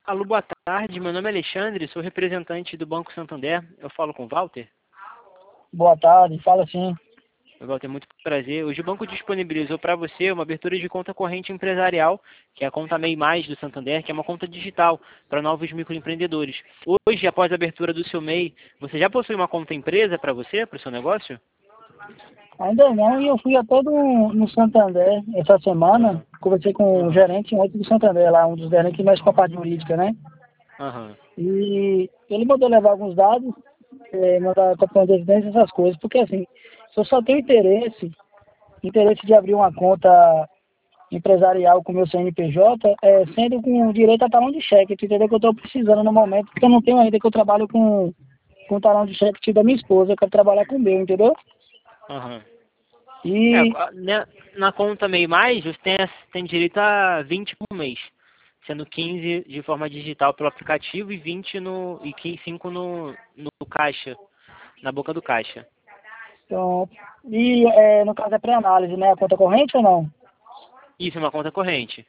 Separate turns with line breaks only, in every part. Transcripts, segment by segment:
Alô, boa tarde. Meu nome é Alexandre, sou representante do Banco Santander. Eu falo com o Walter.
Boa tarde, fala sim.
Walter, muito prazer. Hoje o banco disponibilizou para você uma abertura de conta corrente empresarial, que é a conta MEI Mais do Santander, que é uma conta digital para novos microempreendedores. Hoje, após a abertura do seu MEI, você já possui uma conta empresa para você, para o seu negócio?
Ainda não, e eu fui até no Santander essa semana, conversei com o
Aham.
gerente ontem do Santander lá, um dos gerentes que mexe com a parte jurídica, né?
Aham.
E ele mandou levar alguns dados, mandar cartão de residência, essas coisas, porque assim, se eu só tenho interesse de abrir uma conta empresarial com meu CNPJ, sendo com direito a talão de cheque, tu entendeu? Que eu estou precisando no momento, porque eu não tenho ainda, que eu trabalho com talão de cheque da minha esposa, eu quero trabalhar com o meu, entendeu?
Aham.
E
Na conta MEI Mais, você tem direito a 20 por mês, sendo 15 de forma digital pelo aplicativo e 20 e 5 no caixa, na boca do caixa.
Pronto. E no caso é pré-análise, né? A conta corrente ou não?
Isso é uma conta corrente.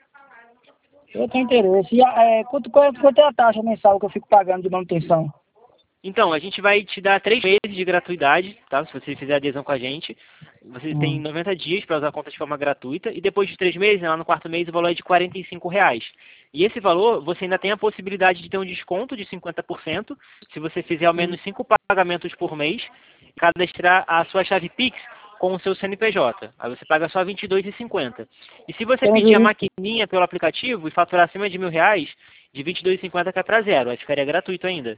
Eu tenho interesse. E quanto é a taxa mensal que eu fico pagando de manutenção?
Então, a gente vai te dar 3 meses de gratuidade, tá? Se você fizer adesão com a gente. Você tem 90 dias para usar a conta de forma gratuita. E depois de 3 meses, lá no quarto mês, o valor é de R$ 45. E esse valor, você ainda tem a possibilidade de ter um desconto de 50%, se você fizer ao menos 5 pagamentos por mês, e cadastrar a sua chave Pix com o seu CNPJ. Aí você paga só R$ 22,50. E se você
Tem um
pedir a
jurista.
maquininha pelo aplicativo e faturar acima de R$ 1.000, de R$ 22,50 cai para zero. Aí ficaria gratuito ainda.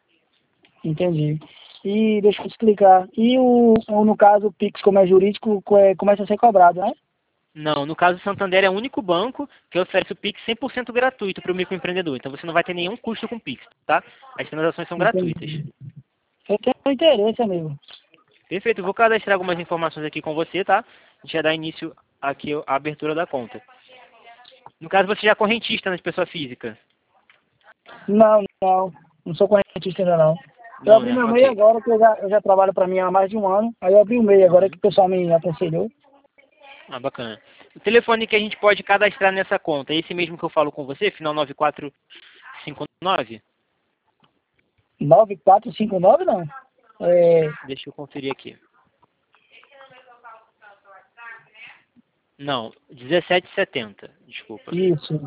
Entendi. E deixa eu te explicar. E no caso, o Pix, como é jurídico, começa a ser cobrado, né?
Não, no caso, o Santander é o único banco que oferece o Pix 100% gratuito para o microempreendedor. Então você não vai ter nenhum custo com o Pix, tá? As transações são gratuitas.
Entendi. Eu tenho interesse, amigo.
Perfeito, vou cadastrar algumas informações aqui com você, tá? A gente já dá início aqui à abertura da conta. No caso, você já é correntista na pessoa física?
Não, não. Não sou correntista ainda, não. Eu
Não,
abri
né?
meu MEI
Ok.
agora, que eu já trabalho para mim há mais de um ano. Aí eu abri o MEI agora
Uhum.
que o pessoal me aconselhou.
Ah, bacana. O telefone que a gente pode cadastrar nessa conta é esse mesmo que eu falo com você, final 9459?
9459 não.
Deixa eu conferir aqui. Não, 1770, desculpa.
Isso.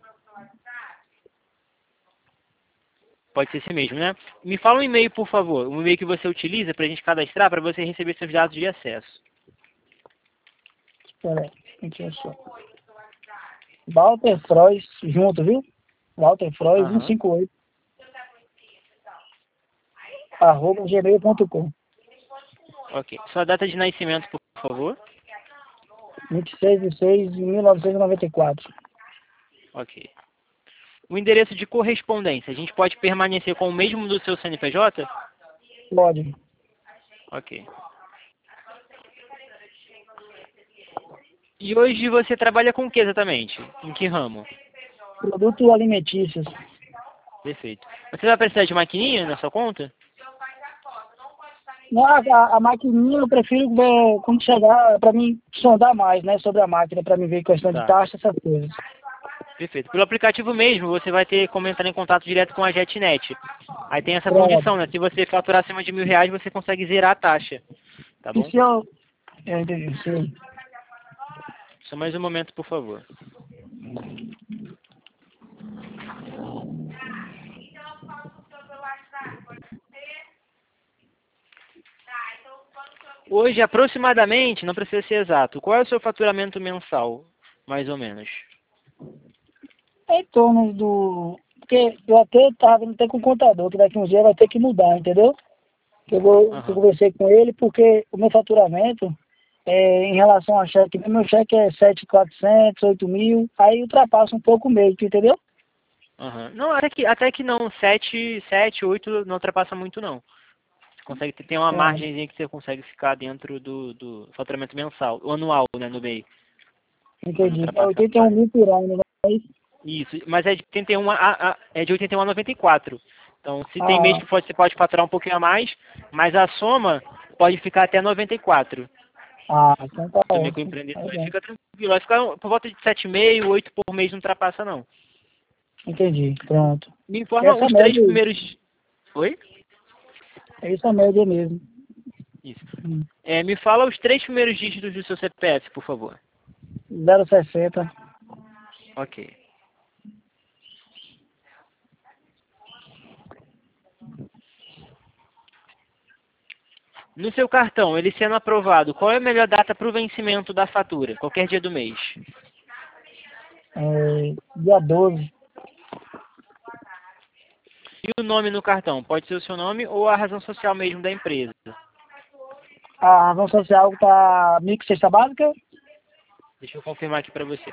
Pode ser esse mesmo, né? Me fala um e-mail, por favor. Um e-mail que você utiliza para a gente cadastrar, para você receber seus dados de acesso.
Peraí, aqui é só. Walter Frois, junto, viu? Walter Frois
Aham.
158 arroba gmail.com.
Ok. Sua data de nascimento, por favor.
26/6/1994.
Ok. O endereço de correspondência, a gente pode permanecer com o mesmo do seu CNPJ?
Pode.
Ok. E hoje você trabalha com o que exatamente? Em que ramo?
Produtos alimentícios.
Perfeito. Você vai precisar de maquininha na sua conta?
Não, a maquininha eu prefiro ver quando chegar, para mim sondar mais, né, sobre a máquina, para mim ver questão de
Tá.
taxa, essas coisas.
Perfeito. Pelo aplicativo mesmo, você vai ter como entrar em contato direto com a JetNet. Aí tem essa
Pronto.
condição, né? Se você faturar acima de R$ 1.000, você consegue zerar a taxa. Tá
E
bom?
se eu... entendi, sim.
Só mais um momento, por favor. Hoje, aproximadamente, não precisa ser exato, qual é o seu faturamento mensal, mais ou menos?
É em torno do... Porque eu até estava vendo até com o contador, que daqui uns dias vai ter que mudar, entendeu? Que eu
Aham.
conversei com ele, porque o meu faturamento, em relação a cheque, meu cheque é 7.400, 8.000, aí ultrapassa um pouco o meio, tu entendeu?
Aham. Não, até que não. 8 não ultrapassa muito, não. Você consegue ter uma
É,
margenzinha que você consegue ficar dentro do faturamento mensal, o anual, né, no meio, para não
entendi. É
ultrapassar.
81 mil por ano, né?
Isso, mas é de 81 é de 81 a 94. Então, se tem mês
Ah,
que você pode faturar um pouquinho a mais, mas a soma pode ficar até 94
então tá
do
ótimo.
microempreendedor.
Tá
Aí
bom.
fica tranquilo, vai ficar por volta de 7,5, 8 por mês, não ultrapassa não.
Entendi, pronto.
Me informa
Essa
os três
média aí.
primeiros... Oi?
É essa média mesmo.
Isso.
Hum.
Me fala os três primeiros dígitos do seu CPF, por favor.
0,60.
Ok. No seu cartão, ele sendo aprovado, qual é a melhor data para o vencimento da fatura? Qualquer dia do mês.
Dia 12.
E o nome no cartão? Pode ser o seu nome ou a razão social mesmo da empresa.
A razão social tá micro cesta básica?
Deixa eu confirmar aqui para você.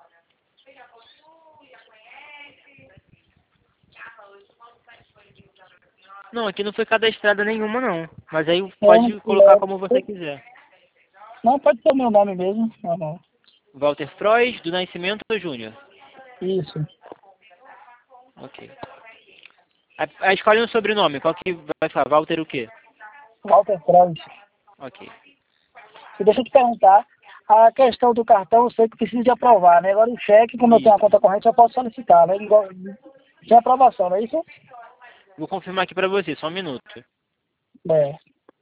Não, aqui não foi cadastrada nenhuma não. Mas aí pode colocar como você quiser.
Não, pode ser o meu nome mesmo. Uhum.
Walter Freud, do Nascimento Júnior.
Isso.
Ok. Escolhe um sobrenome. Qual que vai falar? Walter o quê?
Walter Freud.
Ok.
E deixa eu te perguntar, a questão do cartão eu sei que precisa de aprovar, né? Agora o cheque, como eu tenho a conta corrente, eu posso solicitar, né? Igual, sem aprovação, não é isso?
Vou confirmar aqui para você, só um minuto.
É.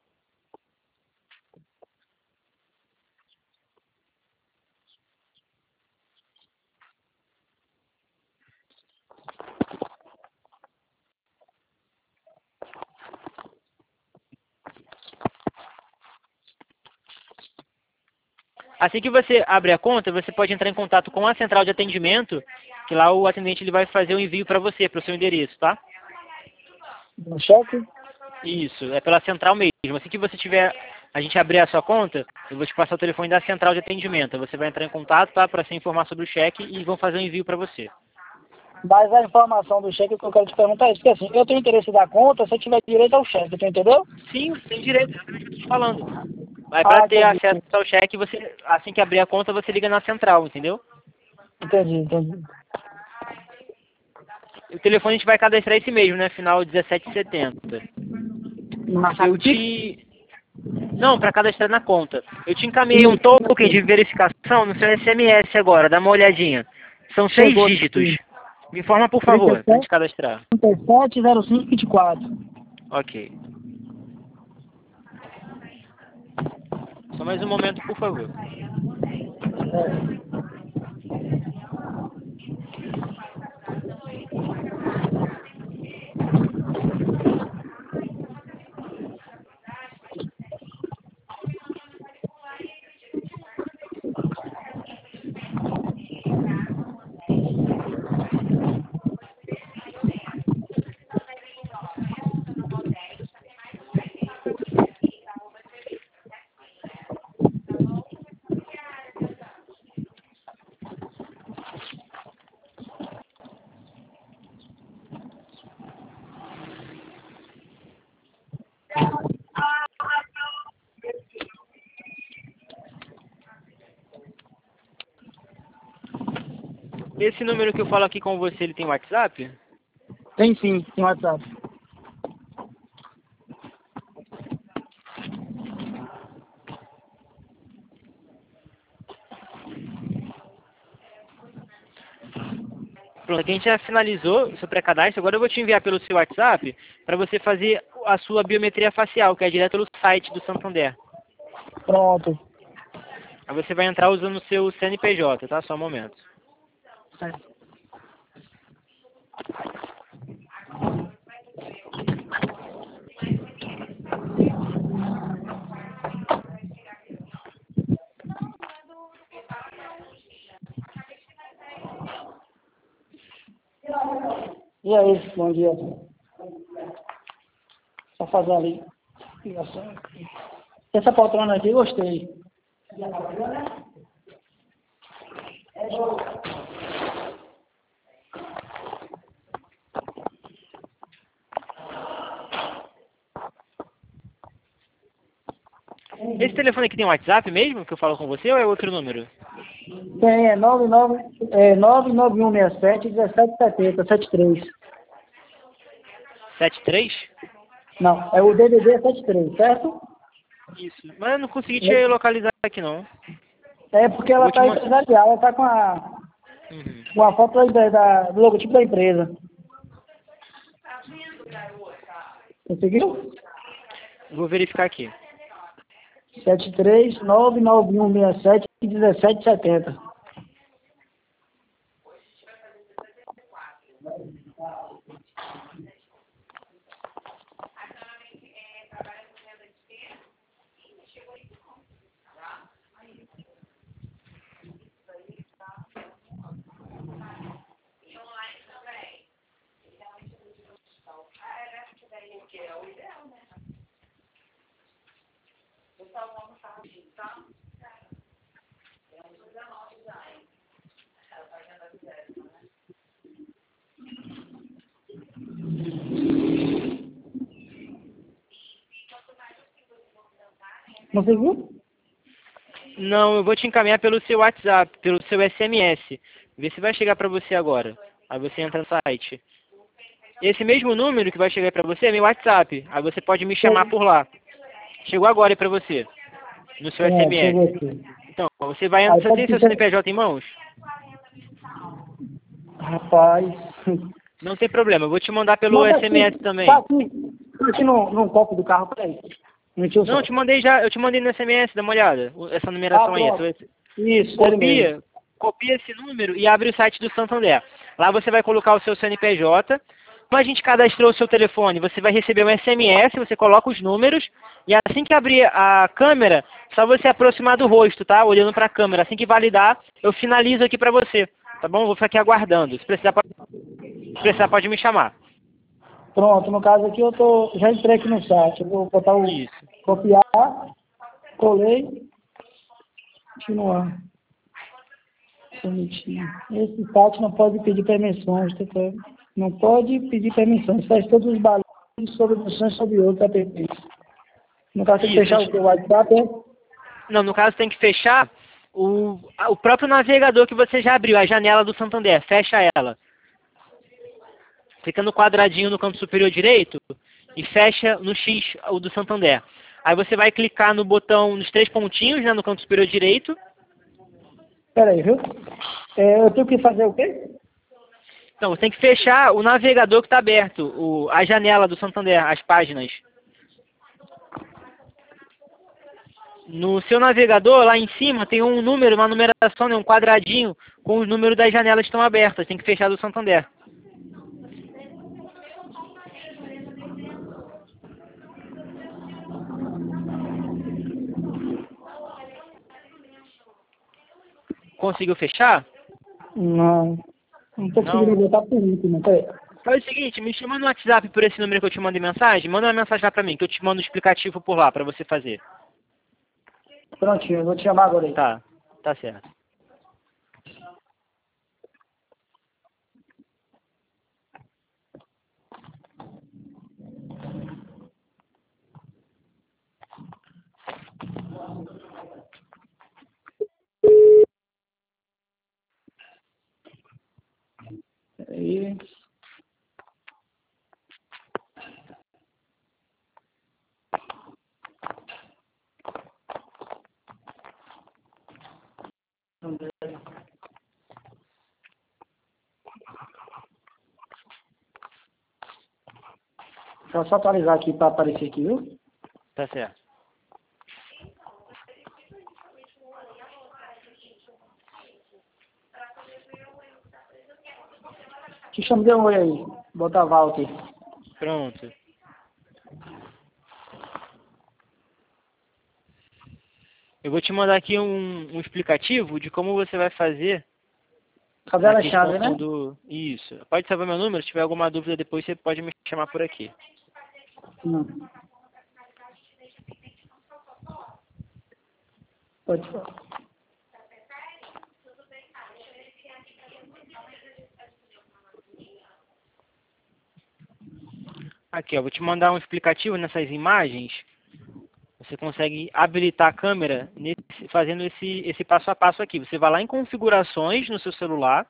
Assim que você abre a conta, você pode entrar em contato com a central de atendimento, que lá o atendente ele vai fazer o envio para você, para o seu endereço, tá?
No cheque?
Isso, é pela central mesmo. Assim que você tiver, a gente abrir a sua conta, eu vou te passar o telefone da central de atendimento. Você vai entrar em contato, tá? Para se informar sobre o cheque e vão fazer o envio para você.
Mas a informação do cheque que eu quero te perguntar é isso, porque assim, eu tenho interesse da conta se eu tiver direito ao cheque, tu entendeu?
Sim, você tem direito, exatamente o que eu tô te falando. Mas para ter
Entendi.
acesso ao cheque, você, assim que abrir a conta, você liga na central, entendeu?
Entendi.
O telefone a gente vai cadastrar esse mesmo, né? Final 1770.
Na
Eu
chave Pix?
te... Não, para cadastrar na conta. Eu te encaminhei um token de verificação no seu SMS agora, dá uma olhadinha. São 6
Chegou
dígitos.
aqui.
Me informa, por favor, antes
37,
de cadastrar.
37, 05, 24.
Ok. Só mais um momento, por favor. Esse número que eu falo aqui com você, ele tem WhatsApp?
Tem sim, tem WhatsApp.
Pronto, aqui a gente já finalizou o seu pré-cadastro. Agora eu vou te enviar pelo seu WhatsApp para você fazer a sua biometria facial, que é direto pelo site do Santander.
Pronto.
Aí você vai entrar usando o seu CNPJ, tá? Só um momento.
Certo. E aí, bom dia. Só fazer ali. Ligação. Essa poltrona aqui, gostei.
Esse telefone aqui tem WhatsApp mesmo, que eu falo com você, ou é outro número?
Tem, 99167 1770, 73.
73?
Não, é o DDD é 73, certo?
Isso. Mas eu não consegui te localizar aqui, não.
É porque
Eu
ela
vou te
tá
mandar.
empresarial, ela tá com a...
Uhum.
Uma foto do logotipo da empresa. Conseguiu?
Vou verificar aqui.
73991671770. Conseguiu?
Não, eu vou te encaminhar pelo seu WhatsApp, pelo seu SMS. Vê se vai chegar para você agora. Aí você entra no site. Esse mesmo número que vai chegar para você é meu WhatsApp. Aí você pode me chamar por lá. Chegou agora para você, no seu
Chegou
SMS.
aqui.
Então, você vai
Aí
você
pode
tem seu
ficar...
CNPJ em mãos?
Rapaz.
Não tem problema, eu vou te mandar pelo
Manda
SMS
aqui. Tá
também.
aqui no copo do carro, peraí. Mentiu
Não,
só.
eu te mandei já, eu te mandei no SMS, dá uma olhada. Essa numeração aí.
Pronto. Isso, ele mesmo.
Copia esse número e abre o site do Santander. Lá você vai colocar o seu CNPJ. Como a gente cadastrou o seu telefone, você vai receber um SMS, você coloca os números, e assim que abrir a câmera, só você aproximar do rosto, tá? Olhando para a câmera. Assim que validar, eu finalizo aqui para você, tá bom? Vou ficar aqui aguardando. Se precisar, pode me chamar.
Pronto, no caso aqui já entrei aqui no site. Eu vou botar
Isso.
copiar, colei, continuar. Bonitinho. Esse site não pode pedir permissões, tá certo? Não pode pedir permissões. Faz todos os barulhos sobre funções sobre outros apps. No caso, tem que fechar o seu WhatsApp, é?
Não, no caso tem que fechar o próprio navegador que você já abriu, a janela do Santander. Fecha ela. Clica no quadradinho no canto superior direito e fecha no X o do Santander. Aí você vai clicar no botão, nos 3 pontinhos, né, no canto superior direito.
Peraí, viu? Eu tenho que fazer o quê?
Então, você tem que fechar o navegador que está aberto, a janela do Santander, as páginas. No seu navegador, lá em cima, tem um número, uma numeração, né, um quadradinho com os números das janelas que estão abertas. Tem que fechar do Santander. Conseguiu fechar?
Não. Não tô conseguindo botar por último, peraí.
Faz o seguinte, me chama no WhatsApp por esse número que eu te mandei mensagem. Manda uma mensagem lá pra mim, que eu te mando o explicativo por lá, pra você fazer.
Prontinho, eu vou te chamar agora aí.
Tá certo.
Peraí. Deixa eu só atualizar aqui para aparecer aqui, viu?
Tá certo.
Te chamo de um oi aí. Bota Walter.
Pronto. Eu vou te mandar aqui um explicativo de como você vai fazer
Cadê
na
a chave, né?
questão. Isso. Pode salvar meu número, se tiver alguma dúvida depois você pode me chamar por aqui.
Não. Pode falar.
Aqui, ó, vou te mandar um explicativo nessas imagens. Você consegue habilitar a câmera fazendo esse passo a passo aqui. Você vai lá em configurações no seu celular,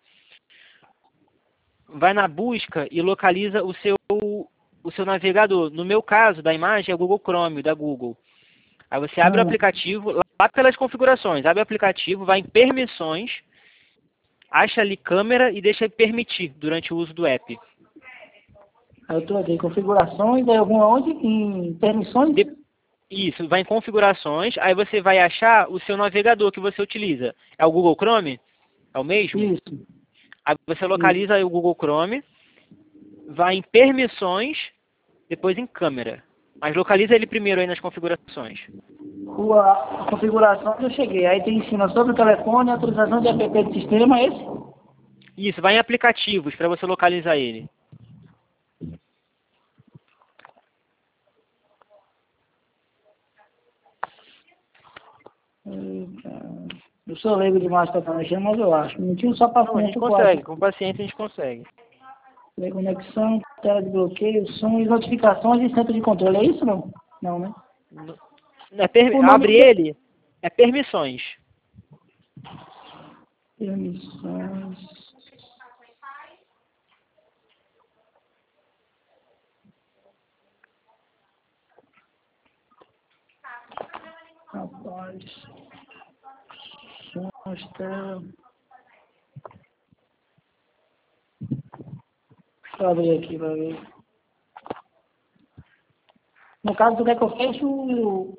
vai na busca e localiza o seu navegador. No meu caso, da imagem, é o Google Chrome, da Google. Aí você abre o aplicativo, lá pelas configurações, abre o aplicativo, vai em permissões, acha ali câmera e deixa permitir durante o uso do app.
Aí eu tô aqui, configurações, aí alguma onde? Em permissões?
Isso, vai em configurações, aí você vai achar o seu navegador que você utiliza. É o Google Chrome? É o mesmo?
Isso.
Aí você localiza aí o Google Chrome, vai em permissões, depois em câmera. Mas localiza ele primeiro aí nas configurações.
A configuração eu cheguei. Aí tem em cima sobre o telefone, atualização de app do sistema, é esse?
Isso, vai em aplicativos para você localizar ele.
Eu sou leigo demais para estar mexendo, mas eu acho. Não tinha só para
Não, a gente consegue, com paciência a gente consegue.
Conexão, tela de bloqueio, som e notificações e centro de controle. É isso não? Não, né?
Abre ele, é permissões.
Permissões. Rapaz. Sons, tela. Deixa eu abrir aqui para ver. No caso, tu quer que eu feche o...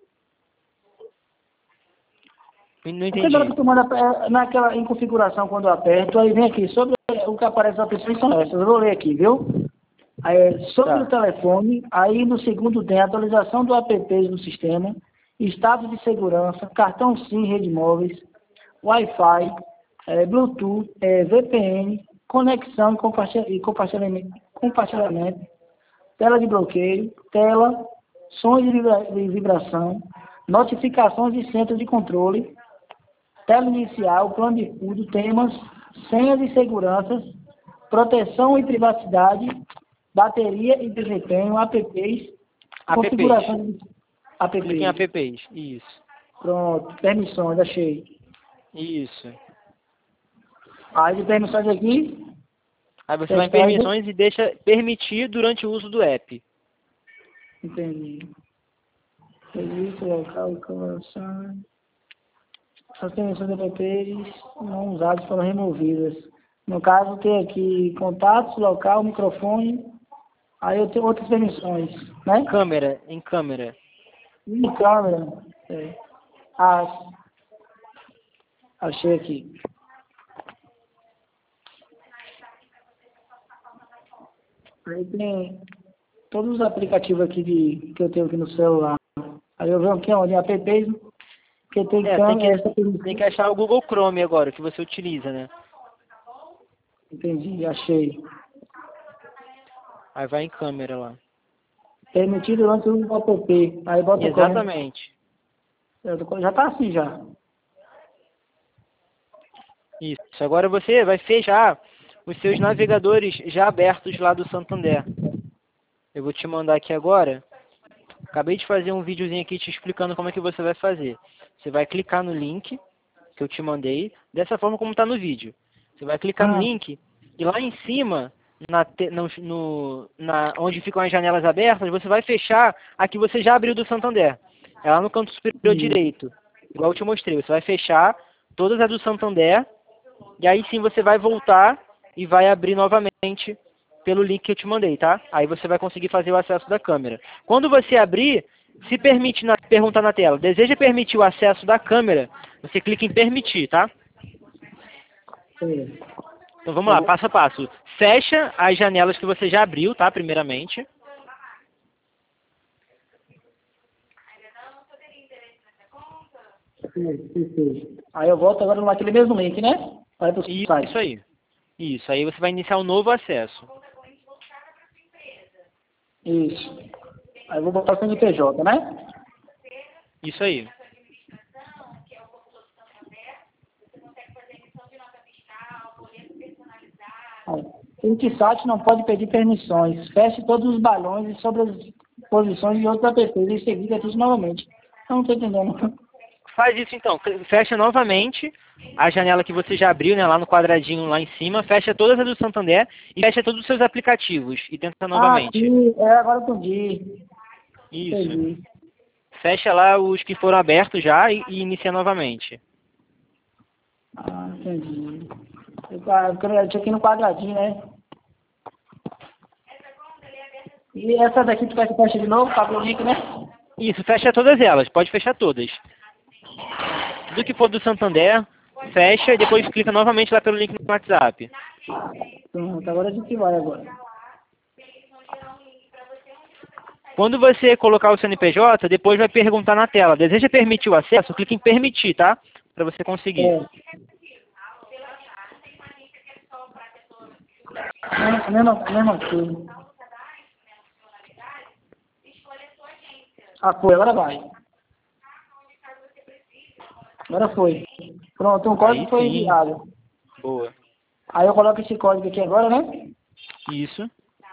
Não
Porque na hora
entendi.
que tu manda naquela, em configuração, quando eu aperto, aí vem aqui, sobre o que aparece nas opções são essas. Eu vou ler aqui, viu? Aí, sobre o
Tá.
telefone, aí no segundo tem atualização do app do sistema, estado de segurança, cartão SIM, rede móveis, Wi-Fi, Bluetooth, VPN, conexão e compartilhamento, tela de bloqueio, tela, sons de vibração, notificações de centro de controle, tela inicial, plano de fundo, temas, senhas e seguranças, proteção e privacidade, bateria e desempenho, apps, configuração de
Clique em
apps.
apps. Isso.
Pronto, permissões, achei.
Isso.
Aí de permissões aqui,
Aí você vai em permissões e deixa permitir durante o uso do app.
entendi. Registro local, conversão. As permissões de apps não usadas foram removidas. No caso, tem aqui contatos, local, microfone. Aí eu tenho outras permissões, né?
Câmera, em câmera.
E câmera. Ah, achei aqui. Aí tem todos os aplicativos aqui que eu tenho aqui no celular. Aí eu venho aqui onde? Apps, que tem câmera.
Tem que achar o Google Chrome agora, que você utiliza, né?
Entendi, achei.
Aí vai em câmera lá.
Permitido durante o uso do app. Aí bota
Exatamente.
Já tá assim já.
Isso. Agora você vai fechar os seus navegadores já abertos lá do Santander. Eu vou te mandar aqui agora. Acabei de fazer um videozinho aqui te explicando como é que você vai fazer. Você vai clicar no link que eu te mandei, dessa forma como está no vídeo. Você vai clicar no link e lá em cima, onde ficam as janelas abertas, você vai fechar a que você já abriu do Santander. É lá no canto superior direito. Igual eu te mostrei. Você vai fechar todas as do Santander e aí sim você vai voltar e vai abrir novamente pelo link que eu te mandei, tá? Aí você vai conseguir fazer o acesso da câmera. Quando você abrir, se permite perguntar na tela, deseja permitir o acesso da câmera, você clica em permitir, tá?
Sim.
Então vamos lá, passo a passo. Fecha as janelas que você já abriu, tá? Primeiramente.
Sim. Aí eu volto agora naquele mesmo link, né? Vai pro site.
Isso aí. Isso, aí você vai iniciar um novo acesso.
Isso. Aí eu vou botar o CNPJ, né?
Isso aí.
O site não pode pedir permissões. Feche todos os balões e sobre as posições de outros apps. Em seguida, tudo novamente. Eu não estou entendendo.
Faz isso então. Fecha novamente a janela que você já abriu, né? Lá no quadradinho lá em cima. Fecha todas as do Santander e fecha todos os seus aplicativos. E tenta novamente.
Sim. Agora eu entendi.
Isso.
Entendi.
Fecha lá os que foram abertos já e inicia novamente.
Ah, entendi. Eu tinha aqui no quadradinho, né? E essa daqui tu vai fecha de novo, abre o link, né?
Isso, fecha todas elas, pode fechar todas. Tudo que for do Santander, fecha e depois clica novamente lá pelo link no WhatsApp.
Pronto, agora a gente vai agora.
Quando você colocar o CNPJ, depois vai perguntar na tela, deseja permitir o acesso? Clique em permitir, tá? Para você conseguir.
Mesma coisa. Ah, foi, agora vai. Agora foi. Pronto, um código
Aí
foi
sim.
enviado.
Boa.
Aí eu coloco esse código aqui agora, né?
Isso.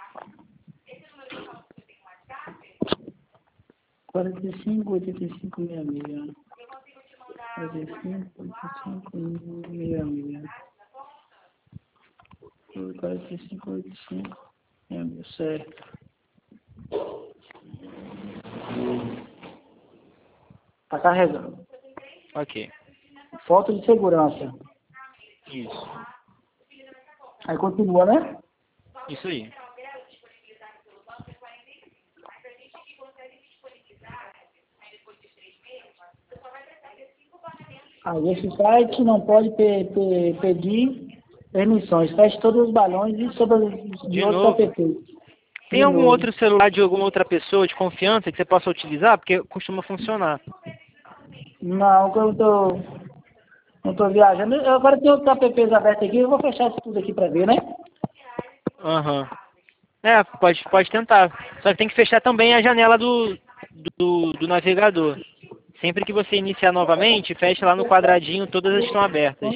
45, 85, 66. 45, 85, 66. 45, 85, 66, certo. Tá carregando.
Ok.
Foto de segurança.
Isso.
Aí continua, né?
Isso aí.
Aí esse site não pode pedir permissões. Feche todos os balões e todos de
De
outros
novo.
apps.
Tem
De
algum
novo.
outro celular de alguma outra pessoa de confiança que você possa utilizar? Porque costuma funcionar.
Não, que eu não tô viajando. Eu agora tem outros apps abertos aqui, eu vou fechar isso tudo aqui pra ver, né?
Aham. É, pode tentar. Só que tem que fechar também a janela do navegador. Sempre que você iniciar novamente, fecha lá no quadradinho, todas estão abertas.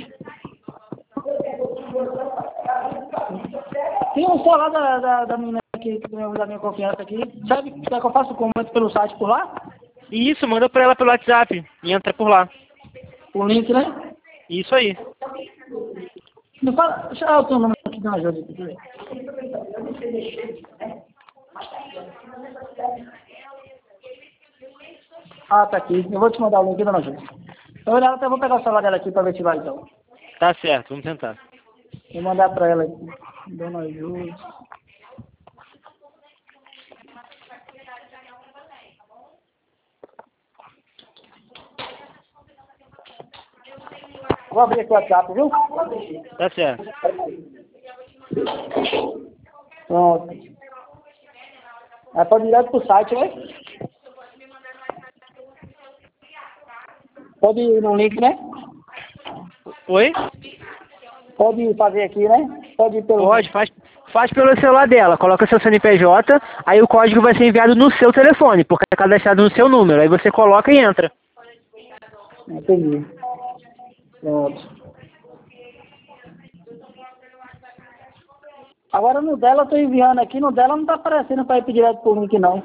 Tem um celular da menina aqui, da minha confiança aqui. Sabe que eu faço comando pelo site por lá?
E isso, manda pra ela pelo WhatsApp e entra por lá.
O link, né?
Isso aí.
Me fala, deixa eu ter o número aqui da ajuda aqui. Ah, tá aqui. Eu vou te mandar o link, dona Júlia. Então, eu vou pegar o celular dela aqui pra ver se vai, então.
Tá certo, vamos tentar.
Vou mandar pra ela aqui. Dona Júlia. Vou abrir aqui o WhatsApp, viu?
Tá certo.
Pronto. Aí pode ir direto pro site, né? Pode ir no link, né?
Oi?
Pode fazer aqui, né? Pode ir pelo...
Pode, faz pelo celular dela. Coloca seu CNPJ, aí o código vai ser enviado no seu telefone, porque é cadastrado no seu número. Aí você coloca e entra.
Entendi. Pronto. Agora no dela eu tô enviando aqui, no dela não tá aparecendo para ir direto pro link, não.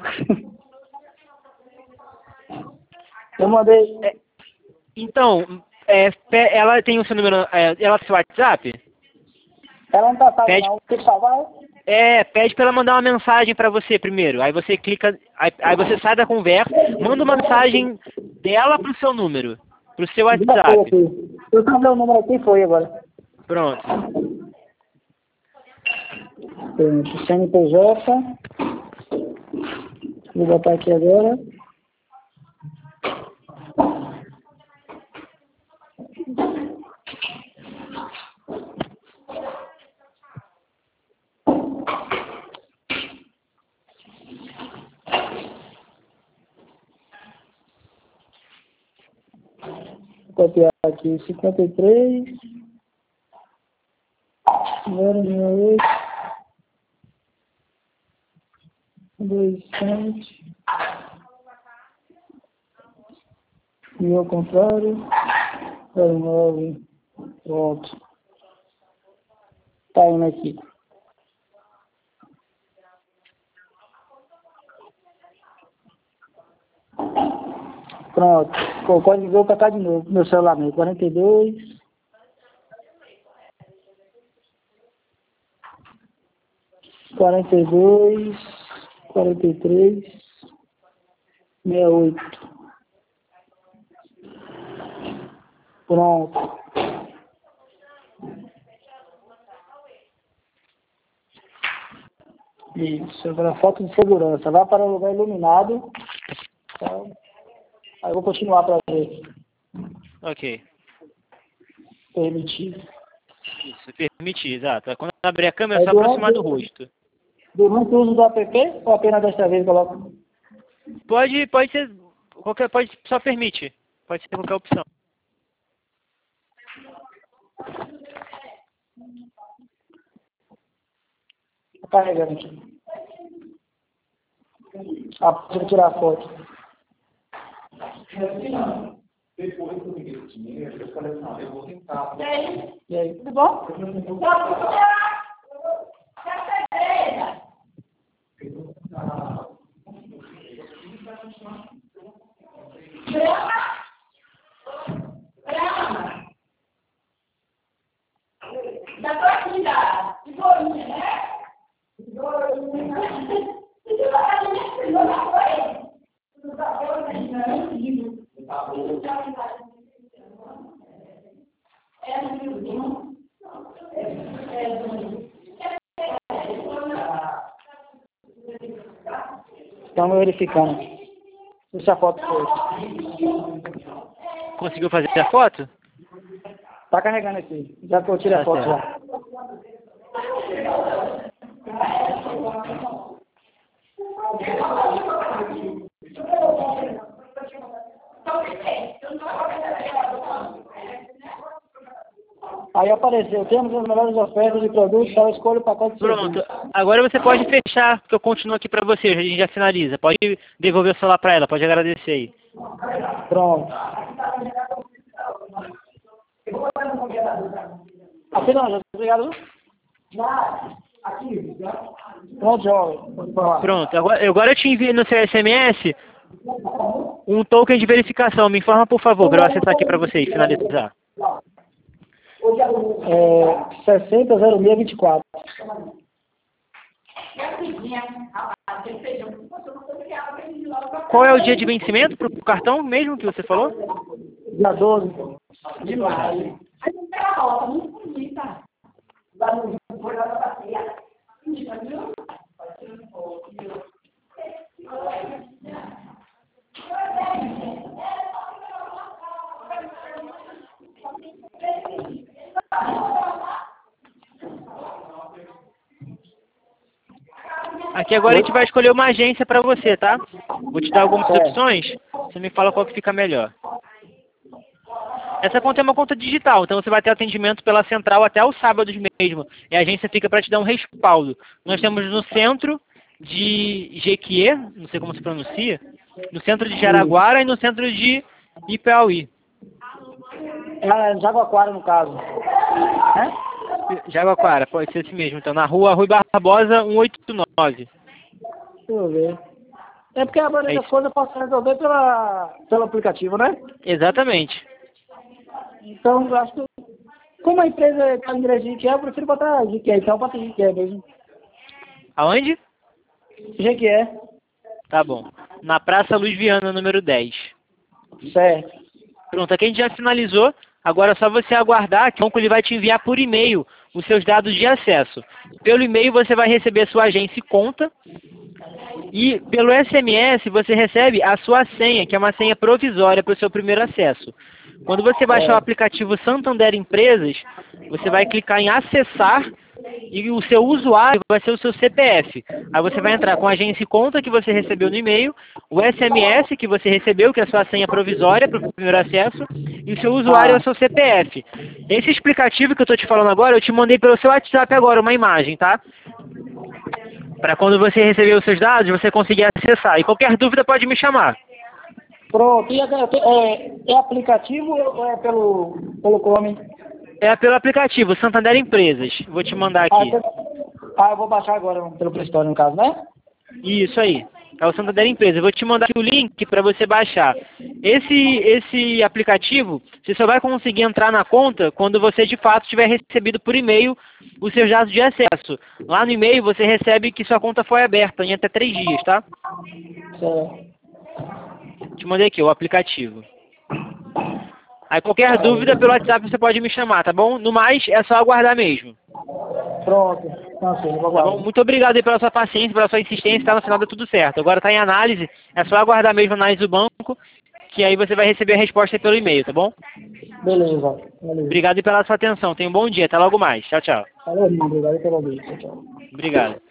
Eu mandei...
Então, ela tem o seu número, ela tem seu WhatsApp?
Ela não tá salva,
Pede,
não. Tem que salvar?
pede pra ela mandar uma mensagem pra você primeiro. Aí você clica, aí você sai da conversa, manda uma mensagem dela pro seu número, pro seu
Já foi
WhatsApp.
aqui. Eu mandei o número aqui e foi agora.
Pronto.
Pronto. CNPJ. Vou botar aqui agora. Vou copiar aqui 53. 068. 27. E ao contrário. 09. Pronto. Tá indo aqui. Pronto. O código vou colocar de novo. Meu celular mesmo. 42. 42. 43. 68. Pronto. Isso, para foto de segurança. Vá para um lugar iluminado. Tá? Aí eu vou continuar para ver.
Ok.
Permitir.
Isso, permitir, exato. Quando abrir a câmera, é
Aí,
só aproximar do rosto.
durante o uso do app, ou apenas desta vez coloco?
Pode ser qualquer, só permite. Pode ser qualquer opção.
Tá carregando aqui. Pode tirar a foto. E aí? Tudo bom?
Da partida, de bolinha, né?
Estamos verificando. Se a foto foi.
Conseguiu fazer a foto?
Tá carregando aqui. Já que eu tirei a foto já. Aí apareceu, temos as melhores ofertas de produtos, só escolha o pacote de
Pronto.
serviço.
Agora você pode fechar, porque eu continuo aqui pra você, a gente já finaliza. Pode devolver o celular pra ela, pode agradecer aí.
Pronto. Aqui não, já obrigado. Pronto, jovem. Pode falar.
Pronto. Agora eu te envio no seu SMS um token de verificação. Me informa, por favor, para eu acessar aqui pra vocês, finalizar.
600624.
Qual é o dia de vencimento pro cartão mesmo que você falou?
Dia 12.
Demais. Aí não pega a rota, muito bonita. Lá no foi lá pra passear.
Aqui agora a gente vai escolher uma agência para você, tá? Vou te dar algumas opções, você me fala qual que fica melhor. Essa conta é uma conta digital, então você vai ter atendimento pela central até os sábados mesmo. E a agência fica para te dar um respaldo. Nós temos no centro de Jequié, não sei como se pronuncia, no centro de Jaraguara e no centro de Ipeauí.
Jaguaquara, no caso.
Jaguaquara, pode ser assim mesmo. Então, na rua Rui Barbosa, 189.
Deixa eu ver. É porque a maioria das coisas eu posso resolver pelo aplicativo, né?
Exatamente.
Então, eu acho que, como a empresa está em Jequié, eu prefiro botar Jequié. Então, bota Jequié mesmo.
Aonde?
Jequié.
Tá bom. Na Praça Luiz Viana, número 10.
Certo.
Pronto, aqui a gente já finalizou. Agora é só você aguardar que o banco ele vai te enviar por e-mail os seus dados de acesso. Pelo e-mail você vai receber sua agência e conta. E pelo SMS você recebe a sua senha, que é uma senha provisória para o seu primeiro acesso. Quando você baixar o aplicativo Santander Empresas, você vai clicar em acessar e o seu usuário vai ser o seu CPF. Aí você vai entrar com a agência e conta que você recebeu no e-mail, o SMS que você recebeu, que é a sua senha provisória para o primeiro acesso, e o seu usuário é o seu CPF. Esse explicativo que eu estou te falando agora, eu te mandei pelo seu WhatsApp agora, uma imagem, tá? Para quando você receber os seus dados, você conseguir acessar. E qualquer dúvida pode me chamar.
Pronto. E é aplicativo ou é pelo Chrome?
É pelo aplicativo Santander Empresas. Vou te mandar aqui.
Eu vou baixar agora pelo Play Store, no caso, né?
Isso aí. É o Santander Empresas. Eu vou te mandar aqui o link para você baixar. Esse aplicativo, você só vai conseguir entrar na conta quando você de fato tiver recebido por e-mail os seus dados de acesso. Lá no e-mail você recebe que sua conta foi aberta em até 3 dias, tá?
Certo.
Te mandei aqui o aplicativo. Aí qualquer dúvida pelo WhatsApp você pode me chamar, tá bom? No mais, é só aguardar mesmo.
Pronto. Tranquilo, vou
Tá bom?
aguardar.
Muito obrigado aí pela sua paciência, pela sua insistência, tá? No final dá tudo certo. Agora tá em análise, é só aguardar mesmo a análise do banco, que aí você vai receber a resposta aí pelo e-mail, tá bom?
Beleza, beleza.
Obrigado aí pela sua atenção. Tenha um bom dia. Até logo mais. Tchau, tchau.
Valeu, irmão. Obrigado pelo vídeo. Tchau.
Obrigado.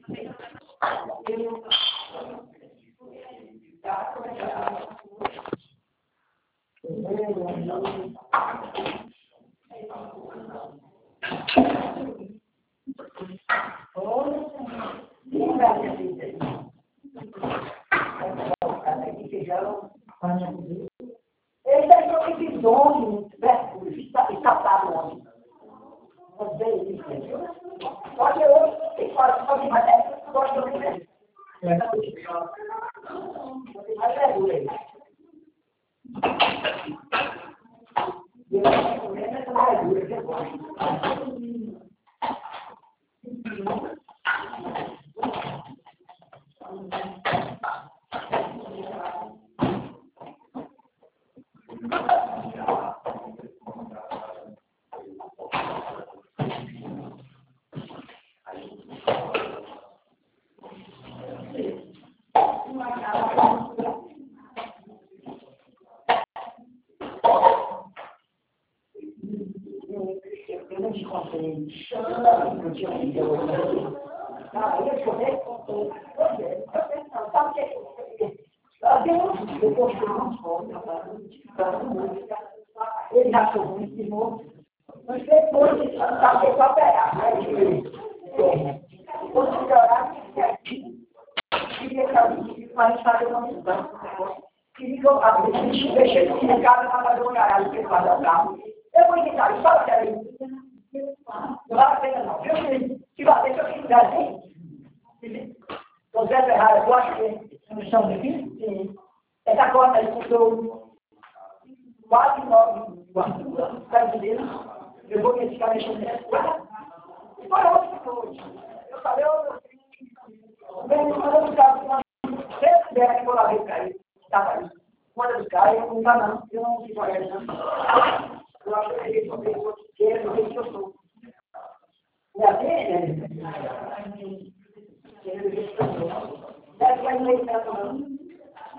Esse aí foi que dono, escapado ontem. Só que eu tenho que fazer mais essa, gosto também dele. Mas é duro aí. Eu não comendo essa verdura que eu gosto. Eu não te contei. Não tinha ido. Ah, eu chorei. Sabe o que eu postei umas fotos, ele já achou muito de novo. Mas depois de saber para pegar, né? Quando melhorar, queria que alguém fazer uma mudança. Queria que eu deixei em casa para fazer uma garagem que faz o carro. Eu vou indicar isso, fala que era isso. Não vale a pena não. Se bater, se eu quiser, assim. Então, Zé Ferrari, eu acho que não estão aqui? Sim. Essa cota aí custou quase 9 anos. Está entendendo? Eu vou ficar mexendo nessa coisa. E foi outra coisa. Eu falei, eu não estava sempre dela que eu lavei o cair. Estava ali. Quando eu caí, eu não estava não. Eu não fiz olhar não.